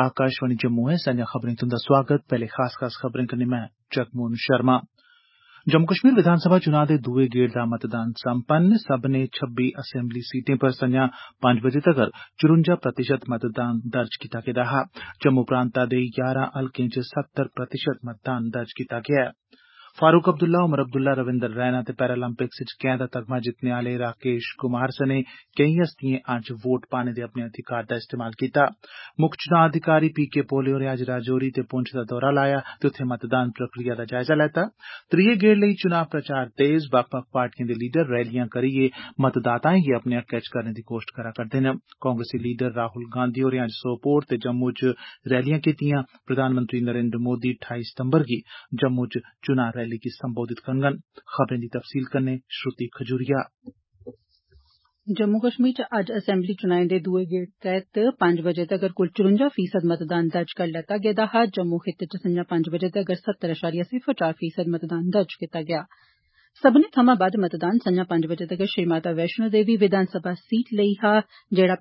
आकाशवाणी जम्मू है। संजा खबरें तुंदा स्वागत। पहले खास खबरें कन्नै मैं जगमोहन शर्मा। जम्मू कश्मीर विधानसभा चुनाव दे दुए गेड़ दा मतदान संपन्न। सब्बने 26 असैम्बली सीटें पर संजा 5 बजे तगर 54% मतदान दर्ज कीता गेदा हा। जम्मू प्रांता दे 11 हलकें च 70% मतदान दर्ज कीता गेआ ऐ। फारूक अब्दुल्ला, उमर अब्दुल्ला, रविंदर रैना ते पैरालंपिक्स च कैंह दा तगमा जितने आले राकेश कुमार सने केई हस्तियें अज्ज वोट पाने दे अपने अधिकार दा इस्तेमाल कीता। मुक्ख चुनां अधिकारी पी.के. पोले होरें अज्ज राजौरी ते पुंछ दा दौरा लाया ते उत्थे मतदान प्रक्रिया दा जायजा लैता। त्रीये गेड़ लेई चुनां प्रचार तेज। बक्ख-बक्ख पार्टियें दे लीडर रैलियां करियै मतदाताएं गी अपने हक्कै च करने दी कोश्ट करा करदे न। कांग्रेसी लीडर राहुल गांधी होरें अज्ज सोपोर ते जम्मू च रैलियां कीतियां। प्रधानमंत्री नरेंद्र मोदी 28 सितंबर गी जम्मू च चुनां रैली गी संबोधित करङन। खबरें दी तफसील कन्नै श्रुति खजूरिया। जम्मू कश्मीर च अज्ज असैम्बली चुनाएं दे दुए गेड़ तैहत 5 बजे तगर कुल 54% मतदान दर्ज करी लैता गेदा हा। जम्मू खित्ते च संजा 5 बजे तगर 70.04% मतदान दर्ज कीता गेआ। सब्बने थमां बद्द मतदान संजा 5 बजे तगर श्री माता वैष्णो देवी विधानसभा सीट लेई हा, जेड़ा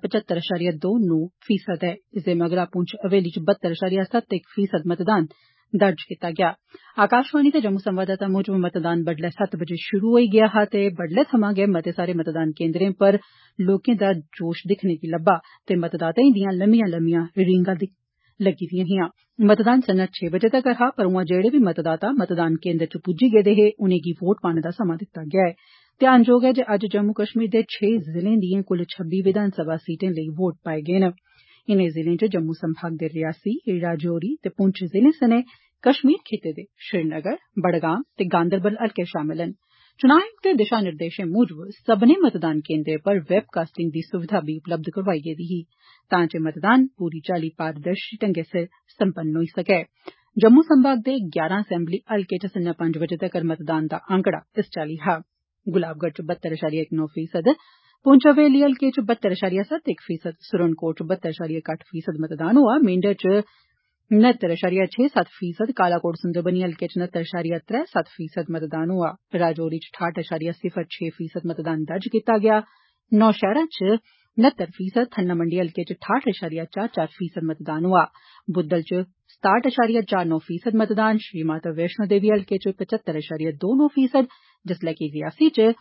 75.29% ऐ। इसदे मगरा पुंछ हवेली च 72.71% मतदान दर्ज कीता गेआ। आकाशवाणी ते जम्मू संवाददाता मूजब मतदान बड्डलै 7 बजे शुरू होई गेआ हा ते बड्डलै थमां गै मते सारे मतदान केन्द्रें पर लोकें दा जोश दिक्खने गी लब्बा ते मतदाताएं दियां लम्मियां रींगां लग्गी दियां हियां। मतदान संजा 6 बजे तगर हा, पर उआं जेड़े बी मतदाता मतदान केन्द्र च पुज्जी गेदे हे उनेंगी वोट पाने दा समां दित्ता गेआ ऐ। ध्यानजोग ऐ जे अज्ज जम्मू कश्मीर दे 6 जिलें दिएं कुल 26 विधानसभा सीटें लेई वोट पाए गे न। इनें जिलें च जम्मू संभाग दे रियासी, राजौरी ते पुंछ जिलें सने कश्मीर खित्ते दे श्रीनगर, बडगाम ते गांदरबल हलके शामल न। चुनां आयोग दे दिशा निर्देशें मूजब सब्बने मतदान केन्द्रें पर वेबकास्टिंग दी सुविधा बी उपलब्ध करोआई गेदी ही, तां जे मतदान पूरी चाल्ली पारदर्शी ढंगै सिर संपन्न होई सकै। जम्मू संभाग दे 11 असैम्बली हलकें च संजा 5 बजे तगर मतदान दा आंकड़ा इस चाल्ली हा। गुलाबगढ़ च 72.19%, पुंछ हवेली हलके च 72.71%, सुरनकोट च 72.81% मतदान होआ। मेंढर च 69.67%, कालाकोट सुंदरबनी हलके च 69.37% मतदान होआ। राजौरी च 68.06% मतदान दर्ज कीता गेआ। नौशहरा च 69%, थन्ना मंडी हलके च 68.44% मतदान होआ। बुद्धल च 67.49% मतदान, श्री माता वैष्णो देवी हलके च 75.29%, जिसलै कि रियासी च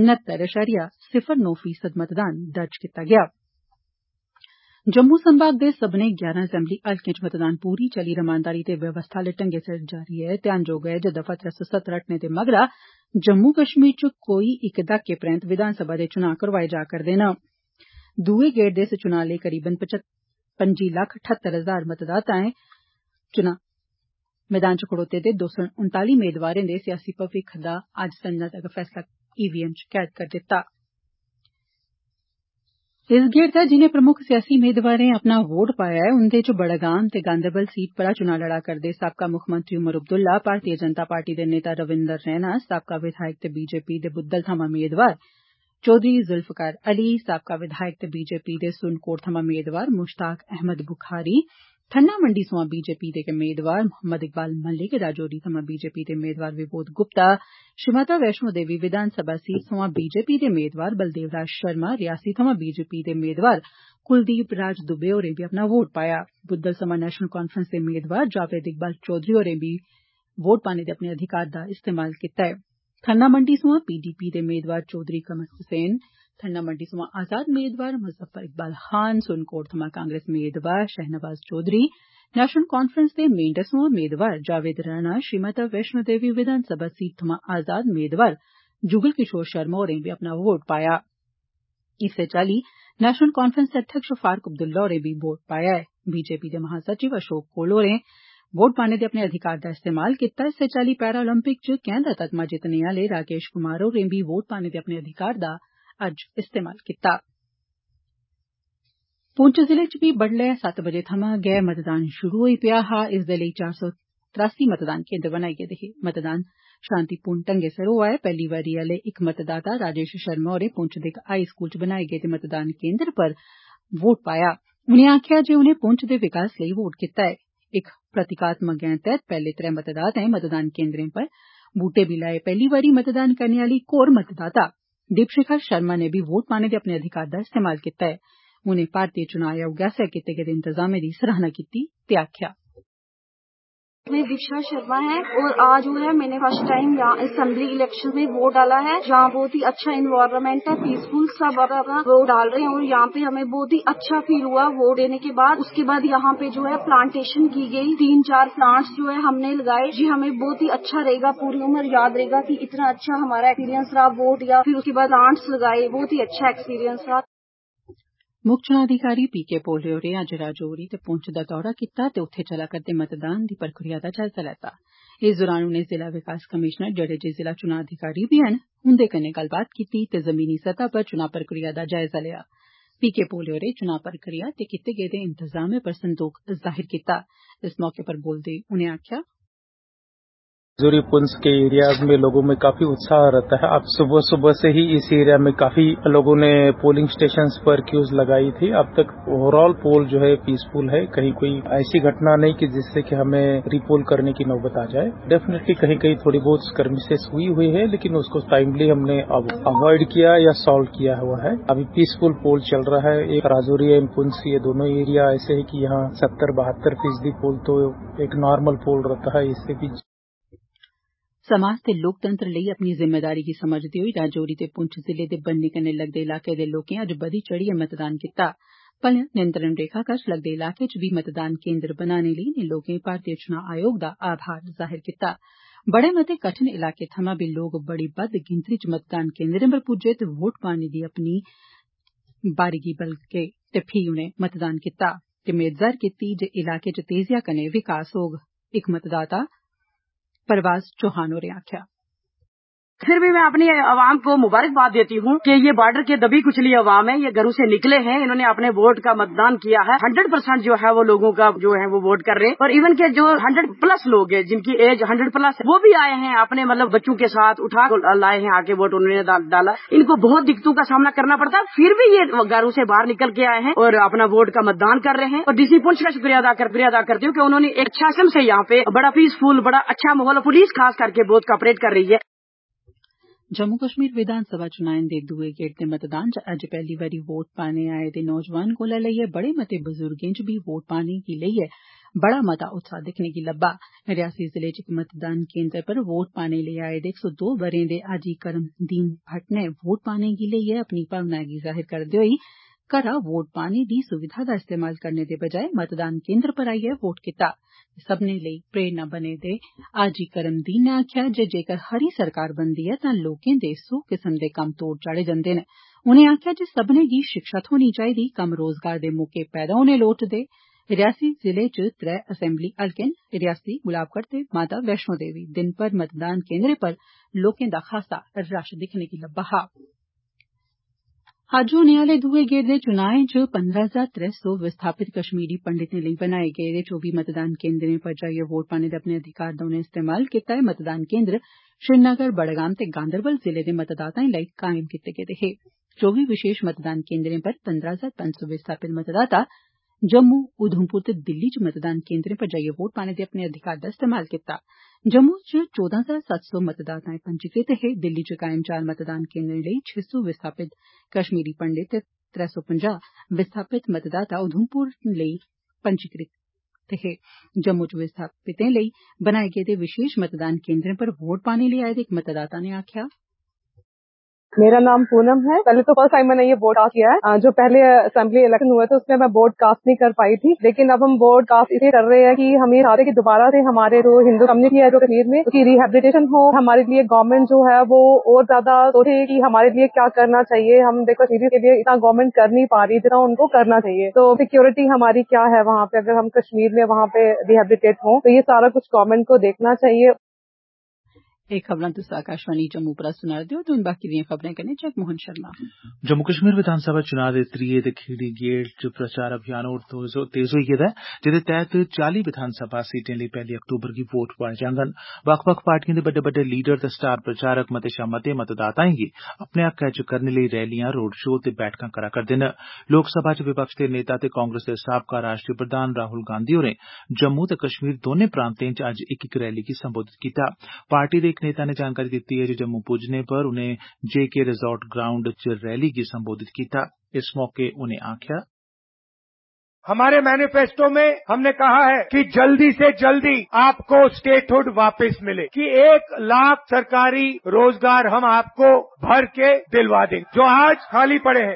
69.09% मतदान दर्ज कीता गेआ। जम्मू संभाग दे सब्बने 11 असैम्बली हलकें च मतदान पूरी चाल्ली रमानदारी ते व्यवस्था आले ढंगै सिर जारी ऐ। ध्यानजोग ऐ जे दफा 370 हटने दे मगरा जम्मू कश्मीर च कोई इक दहाके परैंत विधानसभा दे चुनां करोआए जा करदे न। दुए गेड़ दे इस चुनां लेई करीबन 25,78,000 मतदाताएं चुनां मैदान च खड़ोते दे 239 मेदवारें दे सियासी भविक्ख दा अज्ज संझा तगर फैसला ईवीएम च कैद करी दित्ता। इस गेड़ तैहत जिनें प्रमुक्ख सियासी मेदवारें अपना वोट पाया ऐ, उन्दे च बडगाम ते गांदरबल सीट परा चुनां लड़ा करदे साबका मुक्खमंत्री उमर अब्दुल्ला, भारतीय जनता पार्टी दे नेता रविंदर रैना, साबका विधायक ते बीजेपी दे बुद्धल थमां मेदवार चौधरी जुल्फकार अली, साबका विधायक ते बीजेपी दे सुरनकोट थमां मेदवार मुश्ताक अहमद बुखारी, ठन्ना मंडी सोयां बीजेपी दे मेदवार मोहम्मद इकबाल मलिक, राजौरी थमां बीजेपी दे मेदवार विबोध गुप्ता, श्री माता वैष्णो देवी विधानसभा सीट सोयां बीजेपी दे मेदवार बलदेव राज शर्मा, रियासी थमां बीजेपी दे मेदवार कुलदीप राज दुबे होरें बी अपना वोट पाया। बुद्धल थमां नेशनल कांफ्रेंस दे मेदवार जावेद इकबाल चौधरी होरें बी वोट पाने दे अपने अधिकार दा इस्तेमाल कीता ऐ। ठन्ना मंडी सोयां पीडीपी दे मेदवार चौधरी कमर हुसैन, ठन्ना मंडी सोयां आजाद मेदवार मुजफ्फर इकबाल खान, सुरनकोट थमां कांग्रेस मेदवार शहनवाज चौधरी, नेशनल कांफ्रेंस दे मेंढर सोयां मेदवार जावेद राणा, श्री माता वैष्णो देवी विधानसभा सीट थमां आजाद मेदवार जुगल किशोर शर्मा होरें बी अपना वोट पाया। इस्सै चाल्ली नेशनल कांफ्रेंस दे अध्यक्ष फारूक अब्दुल्ला होरें बी वोट पाया ऐ। बीजेपी दे महासचिव अशोक कोल होरें वोट पाने दे अपने अधिकार दा इस्तेमाल कीता। इस्सै चाल्ली पैरालंपिक च कैंह दा तगमा जितने आले राकेश कुमार होरें बी वोट पाने दे अपने अधिकार दा अज्ज इस्तेमाल कीता। पुंछ जिले च बी बड्डलै 7 बजे थमां गै मतदान शुरू होई पेआ हा। इस दे लेई 483 मतदान केन्द्र बनाए गेदे हे। मतदान शांतिपूर्ण ढंगै सिर होआ ऐ। पैहली बारी आले इक मतदाता राजेश शर्मा होरें पुंछ दे इक हाई स्कूल च बनाए गेदे मतदान केन्द्र पर वोट पाया। उनें आखेआ जे उनें पुंछ दे विकास लेई वोट कीता ऐ। इक प्रतीकात्मक गैं तैहत पैहले 3 मतदाताएं मतदान केन्द्रें पर बूटे बी लाए। पैहली बारी मतदान करने आली इक होर मतदाता दीपशिखा शर्मा नै बी वोट पाने दे अपने अधिकार दा इस्तेमाल कीता ऐ। उनें भारतीय चुनां आयोग आसेआ कीते गेदे इंतजामें दी सराहना कीती ते आखेआ मैं दीक्षा शर्मा है और आज जो है मैंने फर्स्ट टाइम यहाँ असेंबली इलेक्शन में वोट डाला है, जहाँ बहुत ही अच्छा इन्वायरमेंट है, पीसफुल, सब अपना वोट डाल रहे हैं और यहाँ पे हमें बहुत ही अच्छा फील हुआ वोट देने के बाद। उसके बाद यहाँ पे जो है प्लांटेशन की गई, 3-4 प्लांट्स जो है हमने लगाए, जी हमें बहुत ही अच्छा रहेगा, पूरी उम्र याद रहेगा कि इतना अच्छा हमारा एक्सपीरियंस रहा वोट या फिर उसके बाद प्लांट्स लगाए, बहुत ही अच्छा एक्सपीरियंस रहा। मुक्ख चुनां अधिकारी पीके पोले होरें अज्ज राजौरी ते पुंछ दा दौरा कीता ते उत्थे चला करदे मतदान दी प्रक्रिया दा जायजा लैता। इस दौरान उनें जिला विकास कमीशनर जेड़े जे जिला चुनां अधिकारी बी हैन उन्दे कन्नै गल्लबात कीती ते जमीनी सतह पर चुनां प्रक्रिया दा जायजा लिया। पीके पोले होरें चुनां प्रक्रिया ते कीते गेदे इंतजामें पर संदोख जाहिर कीता। इस मौके पर बोलदे उनें आखेआ राजौरी पुंछ के एरिया में लोगों में काफी उत्साह रहता है। अब सुबह सुबह से ही इस एरिया में काफी लोगों ने पोलिंग स्टेशंस पर क्यूज लगाई थी। अब तक ओवरऑल पोल जो है पीसफुल है, कहीं कोई ऐसी घटना नहीं कि जिससे कि हमें रिपोल करने की नौबत आ जाए। डेफिनेटली कहीं कहीं थोड़ी बहुत स्कर्मिसेस हुई है, लेकिन उसको टाइमली हमने अब अवॉइड किया या सॉल्व किया हुआ है। अभी पीसफुल पोल चल रहा है। एक राजौरी एंड पुंछ ये दोनों एरिया ऐसे है कि यहाँ 70-72% पोल तो एक नॉर्मल पोल रहता है। इससे भी समाज ते लोकतंत्र लेई अपनी जिम्मेदारी गी समझदे होई राजौरी ते पुंछ जिले दे बन्ने कन्नै लगदे इलाके दे लोकें अज्ज बधी चढ़ियै मतदान कीता। भलेआं नियंत्रण रेखा कश लगदे इलाके च बी मतदान केन्द्र बनाने लेई इनें लोकें भारतीय चुनां आयोग दा आभार जाहिर कीता। बड़े मते कठिन इलाके थमां बी लोक बड़ी बद्द गिनतरी च मतदान केन्द्रें पर पुज्जे ते वोट पाने दी अपनी बारी गी बलगे ते फ्ही उनें मतदान कीता ते मेद जाहिर कीती जे इलाके च तेजिया कन्नै विकास होग। इक मतदाता परवाज चौहान होरें आखेआ फिर भी मैं अपनी आवाम को मुबारकबाद देती हूँ कि ये बॉर्डर के दबी कुचली आवाम है, ये घरों से निकले हैं, इन्होंने अपने वोट का मतदान किया है। 100% जो है वो लोगों का जो है वो वोट कर रहे हैं और इवन के जो 100+ लोग हैं जिनकी एज 100+ है वो भी आए हैं, अपने मतलब बच्चों के साथ उठा लाए हैं, आके वोट उन्होंने डाला। इनको बहुत दिक्कतों का सामना करना पड़ता है, फिर भी ये घरों से बाहर निकल के आए हैं और अपना वोट का मतदान कर रहे हैं। और डीसी पुंछ का शुक्रिया अदा करती हूँ कि उन्होंने एक अच्छा किस्म से यहाँ पे बड़ा पीसफुल, बड़ा अच्छा माहौल, पुलिस खास करके बहुत कॉपरेट कर रही है। जम्मू कश्मीर विधानसभा चुनाएं दे दुए गेड़ दे मतदान च अज्ज पैहली बारी वोट पाने आए दे नौजवान कोला लेइयै बड़े मते बजुर्गें च बी वोट पाने गी लेइयै बड़ा मता उत्साह दिक्खने गी लब्बा। रियासी जिले च इक मतदान केन्द्र पर वोट पाने लेई आए दे 102 ब'रें दे हाजी करमदीन भट्ट ने वोट पाने गी लेइयै अपनी भावना गी जाहिर करदे होई घरा वोट पाने दी सुविधा दा इस्तेमाल करने दे बजाय मतदान केन्द्र पर आइयै वोट कीता। सब्बनें लेई प्रेरणा बने दे हाजी करमदीन ने आखेआ जे जेकर खरी सरकार बनदी ऐ तां लोकें दे 100 किस्म दे कम्म तोड़ चाढ़े जंदे न। उनें आखेआ जे सब्बनें गी शिक्षा थ्होनी चाहिदी, कम्म रोजगार दे मौके पैदा होने लोड़चदे। रियासी जिले च 3 असैम्बली हलके न, रियासी, गुलाबगढ़ ते माता वैष्णो देवी। दिन भर मतदान केन्द्रें पर लोकें दा खासा रश दिक्खने गी लब्बा हा। अज्ज होने आले दुए गेड़ दे चुनाएं च 15,300 विस्थापित कश्मीरी पंडितें लेई बनाए गेदे 24 मतदान केन्द्रें पर जाइयै वोट पाने दे अपने अधिकार दा उनें इस्तेमाल कीता ऐ। मतदान केन्द्र श्रीनगर, बडगाम ते गांदरबल जिले दे मतदाताएं लेई कायम कीते गेदे हे। 24 विशेष मतदान केन्द्रें पर 15,500 विस्थापित मतदाता जम्मू, उधमपुर ते दिल्ली च मतदान केन्द्रें पर जाइयै वोट पाने दे अपने अधिकार दा इस्तेमाल कीता। जम्मू च 14,700 मतदाता पंजीकृत हे। दिल्ली च कायम 4 मतदान केन्द्रें लेई 600 विस्थापित कश्मीरी पंडित ते 350 विस्थापित मतदाता उधमपुर लेई पंजीकृत हे। जम्मू च विस्थापितें लेई बनाए गेदे विशेष मतदान केन्द्रें पर वोट पाने लेई आए दे एक मतदाता ने आखेआ मेरा नाम पूनम है। पहले तो फर्स्ट टाइम मैंने ये वोट कास्ट किया है। जो पहले असेंबली इलेक्शन हुए थे उसमें मैं वोट कास्ट नहीं कर पाई थी, लेकिन अब हम वोट कास्ट इसलिए कर रहे हैं कि हम ये चाहते हैं कि दोबारा से हमारे जो हिंदू कम्युनिटी है जो कश्मीर में उसकी रिहेबिलिटेशन हो। हमारे लिए गवर्नमेंट जो है वो और ज्यादा सोचे कि हमारे लिए क्या करना चाहिए। हम देखो कश्मीर के लिए इतना गवर्नमेंट कर नहीं पा रही जितना उनको करना चाहिए। तो सिक्योरिटी हमारी क्या है वहाँ पे, अगर हम कश्मीर में वहाँ पे रिहेबिलिटेट हों तो ये सारा कुछ गवर्नमेंट को देखना चाहिए। एह् खबरां तुस आकाशवाणी जम्मू परा सुना रदे हो ते हुन बाकी दियां खबरें कन्नै जगमोहन शर्मा। जम्मू कश्मीर विधानसभा चुनां दे त्रीए ते खीरी गेड़ च प्रचार अभियान होर तेज होई गेदा ऐ, जेदे तैहत 40 विधानसभा सीटें लेई 1 अक्तूबर गी वोट पोआए जाङन। बक्ख-बक्ख पार्टिएं दे बड्डे बड्डे लीडर ते स्टार प्रचारक मते शा मते मतदाताएं गी अपने हक्कै च करने लेई रैलियां, रोड शो ते बैठकां करा करदे न। लोकसभा च विपक्ष दे नेता ते कांग्रेस दे साबका राष्ट्रीय प्रधान राहुल गांधी होरें जम्मू ते कश्मीर दौनें प्रांतें च अज्ज इक रैली गी संबोधित कीता। पार्टी दे इक नेता ने जानकारी दित्ती ऐ जे जम्मू पुज्जने पर उनें JK रिजॉर्ट ग्राउंड च रैली गी संबोधित कीता। इस मौके उनें आखेआ हमारे मैनिफेस्टो में हमने कहा है कि जल्दी से जल्दी आपको स्टेटहुड वापस मिले, कि 1 लाख सरकारी रोजगार हम आपको भर के दिलवा देंगे जो आज खाली पड़े हैं।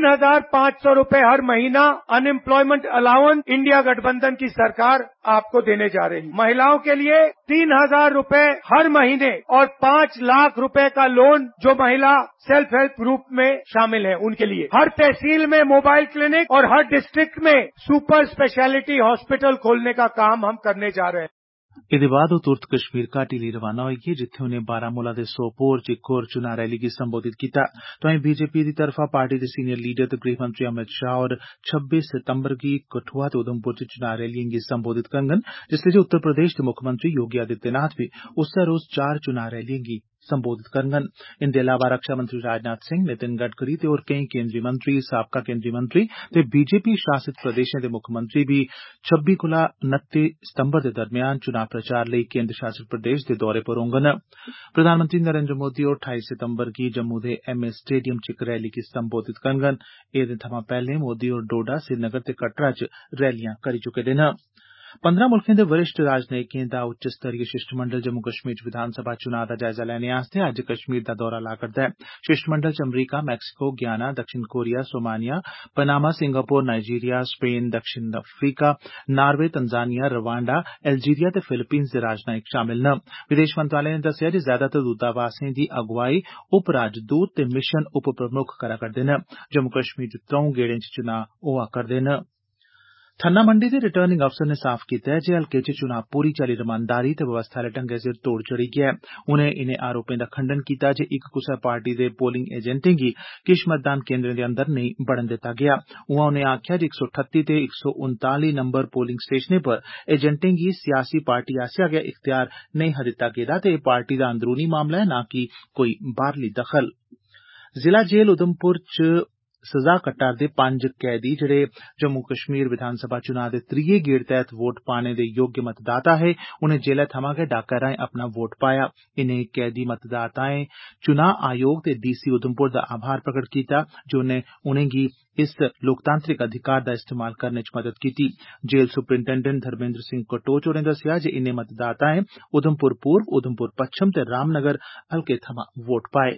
3,500 रुपए हर महीना अनएम्प्लॉयमेंट अलाउंस इंडिया गठबंधन की सरकार आपको देने जा रही है। महिलाओं के लिए 3,000 रुपए हर महीने और 5 लाख रुपए का लोन जो महिला सेल्फ हेल्प ग्रुप में शामिल है उनके लिए। हर तहसील में मोबाइल क्लिनिक और हर डिस्ट्रिक्ट में सुपर स्पेशलिटी हॉस्पिटल खोलने का काम हम करने जा रहे हैं। एदे बाद ओह तुरत कश्मीर घाटी लेई रवाना होई गे, जित्थे उनें बारामूला दे सोपोर च इक होर चुनां रैली गी संबोधित कीता। तोआईं बीजेपी दी तरफा पार्टी दे सीनियर लीडर ते गृह मंत्री अमित शाह होर 26 सितंबर गी कठुआ ते उधमपुर च चुनां रैलिएं गी संबोधित करङन, जिसलै जे उत्तर प्रदेश दे मुक्खमंत्री योगी आदित्यनाथ बी उस्सै रोज 4 चुनां रैलिएं गी संबोधित करङन। इंदे अलावा रक्षा मंत्री राजनाथ सिंह, नितिन गडकरी ते होर केई केंद्री मंत्री, साबका केंद्री मंत्री ते बीजेपी शासित प्रदेशें दे मुक्खमंत्री बी 26 कोला 29 सितंबर दे दरम्यान चुनां प्रचार लेई केंद्र शासित प्रदेश दे दौरे पर होङन। प्रधानमंत्री नरेंद्र मोदी होर 28 सितंबर गी जम्मू दे MS स्टेडियम च इक रैली गी संबोधित करङन। एदे थमां पैहले मोदी होर डोडा, श्रीनगर ते कटरा च रैलियां करी चुके दे न। 15 मुल्खें दे वरिष्ठ राजनयिकें दा उच्च स्तरीय शिष्टमंडल जम्मू कश्मीर च विधानसभा चुनां दा जायजा लैने आस्तै अज्ज कश्मीर दा दौरा ला करदा ऐ। शिष्टमंडल च अमरीका, मैक्सिको, ग्याना, दक्षिण कोरिया, सोमानिया, पनामा, सिंगापुर, नाइजीरिया, स्पेन, दक्षिण Africa, Norway, Tanzania, Rwanda, Algeria ते फिलीपींस दे राजनयिक शामिल न। विदेश मंत्रालय ने दस्सेआ जे ज्यादातर दूतावासें दी अगुवाई उप राजदूत ते मिशन उप प्रमुख करा करदे न। जम्मू कश्मीर च 3 गेड़ें च चुनां होआ करदे न। थन्ना मंडी दे रिटर्निंग अफसर ने साफ कीता ऐ जे हल्के च चुनां पूरी चाल्ली रमानदारी ते व्यवस्था आले ढंगै सिर तोड़ चढ़ी गेआ ऐ। उनें इनें आरोपें दा खंडन कीता जे इक कुसै पार्टी दे पोलिंग एजेंटें गी किश मतदान केन्द्रें दे अंदर नेईं बड़न दित्ता गेआ। उआं उनें आखेआ जे 138 ते 139 नंबर पोलिंग स्टेशनें पर एजेंटें गी सियासी पार्टी आसेआ गै इख्तियार नेईं हा दित्ता गेदा ते एह् पार्टी दा अंदरूनी मामला ऐ, नां कि कोई बाहरली दखल। जिला जेल उधमपुर च सजा कट्टा'रदे 5 कैदी जेड़े जम्मू कश्मीर विधानसभा चुनां दे 3 गेड़ तैहत वोट पाने दे योग्य मतदाता हे, उनें जेलै थमां गै डाकै राएं अपना वोट पाया। इनें कैदी मतदाताएं चुनां आयोग ते DC उधमपुर दा आभार प्रगट कीता जे उनेंगी इस लोकतांत्रिक अधिकार दा इस्तेमाल करने च मदद कीती। जेल सुपरिटेंडेंट धर्मेंद्र सिंह कटोच होरें दस्सेआ जे इनें मतदाताएं उधमपुर पूर्व, उधमपुर पच्छम ते रामनगर हल्के थमां वोट पाए।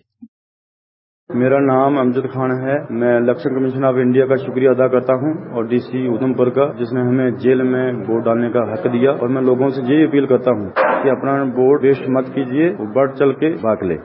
मेरा नाम अमजद खान है। मैं इलेक्शन कमीशन ऑफ इंडिया का शुक्रिया अदा करता हूं और DC उधमपुर का, जिसने हमें जेल में वोट डालने का हक दिया। और मैं लोगों से यही अपील करता हूं कि अपना वोट वेस्ट मत कीजिए, बढ़ चल के भाग ले।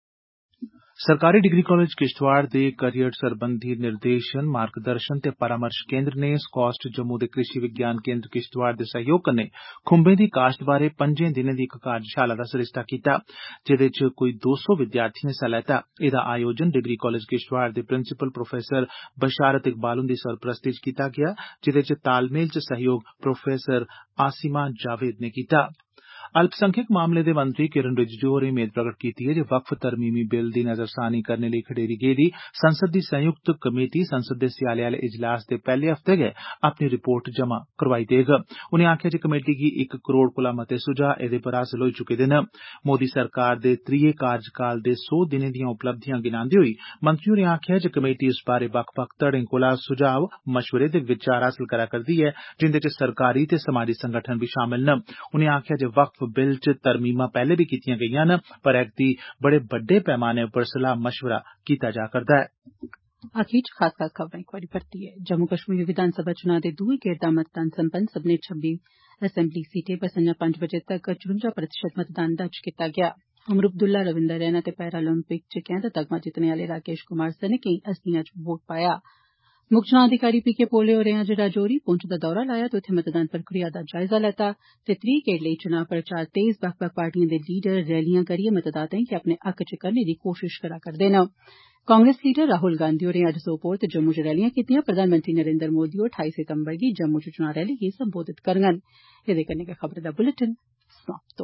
सरकारी डिग्री कॉलेज किश्तवाड़ दे करियर सरबंधी निर्देशन, मार्गदर्शन ते परामर्श केंद्र ने स्कॉस्ट जम्मू दे कृषि विज्ञान केंद्र किश्तवाड़ दे सहयोग कन्नै खुंबें दी काश्त बारै 5 दिनें दी इक कार्यशाला दा सरिस्ता कीता, जेदे च कोई 200 विद्यार्थिएं हिस्सा लैता। एदा आयोजन डिग्री कॉलेज किश्तवाड़ दे प्रिंसिपल प्रोफेसर बशारत इकबाल हुंदी सरपरस्ती च कीता गेआ, जेदे च तालमेल च सहयोग प्रोफेसर आसिमा जावेद ने कीता। अल्पसंख्यक मामले दे मंत्री किरण रिजिजू होरें मेद प्रगट कीती ऐ जे वक्फ तरमीमी बिल दी नजरसानी करने लेई खडेरी गेदी संसद दी संयुक्त कमेटी संसद दे स्याले आले इजलास दे पैहले हफ्ते गै अपनी रिपोर्ट जमा करवाई देग। उनें आखेआ जे कमेटी गी 1 करोड़ कोला मते सुझाऽ एदे पर हासल होई चुके दे न। मोदी सरकार दे 3 कार्यकाल दे 100 दिनें दियां उपलब्धियां गिनांदे होई मंत्री होरें आखेआ जे कमेटी इस बारै बक्ख-बक्ख धड़ें कोला सुझाव, मशवरे ते विचार हासल करा करदी ऐ, जिंदे च सरकारी ते समाजी संगठन बी शामिल न। उनें आखेआ जे वक्फ बिल च तरमीमां पैहले बी कीतियां गेईयां न, पर ऐकती बड़े बड्डे पैमाने पर सलाह मशवरा कीता जा करदा ऐ। आखिर च खास खबरां इक बारी परतियै। जम्मू कश्मीर विधानसभा चुनां दे दुए गेड़ दा मतदान संपन्न। सब्भनें 26 असैम्बली सीटें पर संझा 5 बजे तक 54% मतदान दर्ज कीता गेआ। उमर अब्दुल्ला, रविंदर रैना ते पैरालंपिक च कैंह् दा तगमा जित्तने आले राकेश कुमार सने केई हस्तियां च वोट पाया। मुक्ख चुनां अधिकारी PK पोले होरें अज्ज राजौरी, पुंछ दा दौरा लाया ते उत्थे मतदान प्रक्रिया दा जायजा लैता ते 3 गेड़ लेई चुनां प्रचार तेज। बक्ख-बक्ख पार्टिएं दे लीडर रैलियां करियै मतदाताएं गी अपने हक्क च करने दी कोशिश करा करदे न। कांग्रेस लीडर राहुल गांधी होरें अज्ज सोपोर ते जम्मू च रैलियां कीतियां। प्रधानमंत्री नरेंद्र मोदी होर 28 सितंबर गी जम्मू च चुनां रैली गी संबोधित करङन। एदे कन्नै गै खबरें दा बुलेटिन समाप्त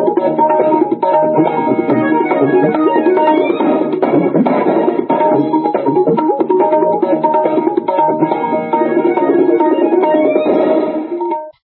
होआ।